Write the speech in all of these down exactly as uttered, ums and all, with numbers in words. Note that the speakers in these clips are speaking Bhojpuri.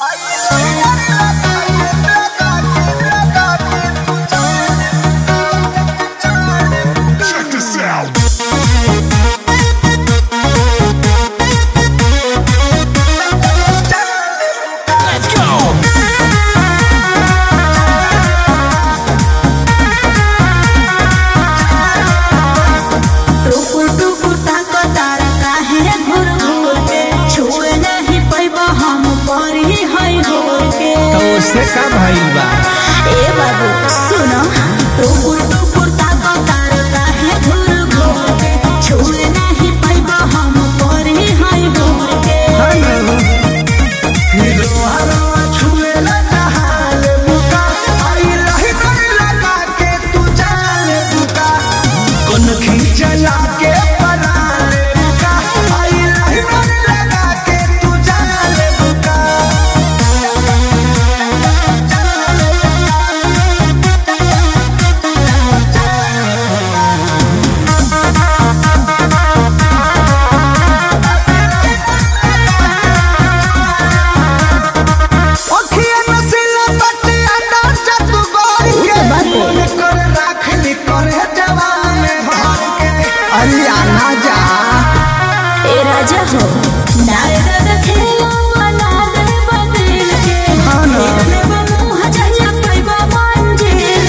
Check this out. Let's go. टुकुर टुकुर ताको तारा काहे घुर घुर के छुए नहीं पैबा हम परी है होर के तो उससे का भइल बा? ए बाबू सुनो टुकुर टुकुर ताको तारा काहे घुर घुर के छुए नहीं पैबा हम परी है होर के चला के पराले बुका आई लाइन लगा के तू जाले बुका ओखिया नसीला पटिया डांचा तू गोर के मन कर राख ली करे जवान हार के अलिया ना जा ए राजा हो नाय दादा खेलो वाला दे बदल के खेलने बमू हजा पैबा मंजिल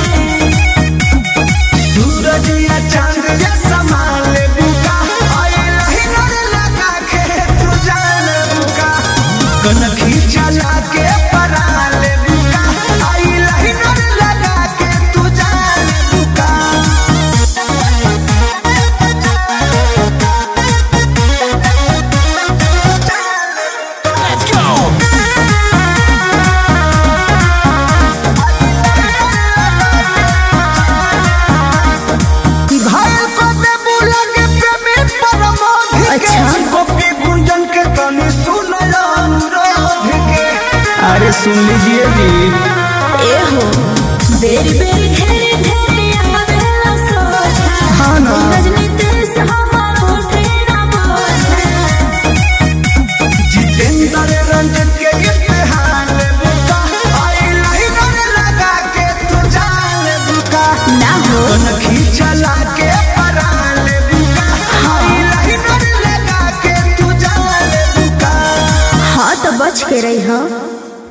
सूरज या चांद या समाले बुका आई लाइन लगा के तू जाले बुका कनखी चला के पराले बुका आई लाइन लगा के तू जाले बुका Let's go. घायल को दे बुला के प्रेमी परमोध के अच्छा। गोपी गुंजन के तनी सुन लो अनुरोध के अरे सुन लीजिए जी ए हो बेरी बेरी घेरे घेरे आवेला सोचा हाँ ना। रजनी देश हमार उठे ना बोझा जितेंद्र रंजन के इम्तिहान बुका आई लाइन लगा के तू जाले बुका ना हो कनखी चला के पराले बुका आई लाइन लगा के तू जाले बुका हाँ तो बच के रही हो।